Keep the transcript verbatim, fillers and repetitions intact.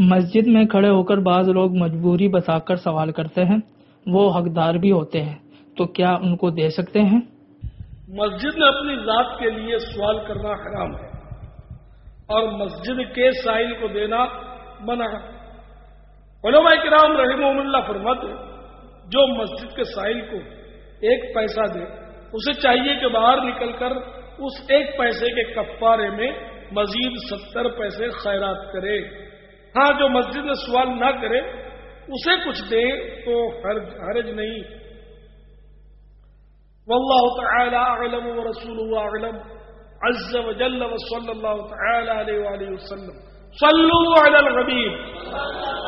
मस्जिद में खड़े होकर बाज लोग मजबूरी बताकर सवाल करते हैं, वो हकदार भी होते हैं, तो क्या उनको दे सकते हैं? मस्जिद में अपनी जात के लिए सवाल करना हराम है और मस्जिद के साइल को देना मना है। उलमा किराम रहमहुमुल्लाह फरमाते हैं, जो मस्जिद के साइल को एक पैसा दे, उसे चाहिए कि बाहर निकलकर उस एक पैसे के कफ्फारे में मजीद सत्तर पैसे खैरात करे। हाँ, जो मस्जिद में सवाल ना करे उसे कुछ दे तो हर्ज हर्ज नहीं। वल्लाहु तआला अअलम व रसूलुहु अअलम अज़्ज़ व जल्ल व सल्लल्लाहु तआला अलैहि व आलिहि वसल्लम। सल्लू अलल हबीब।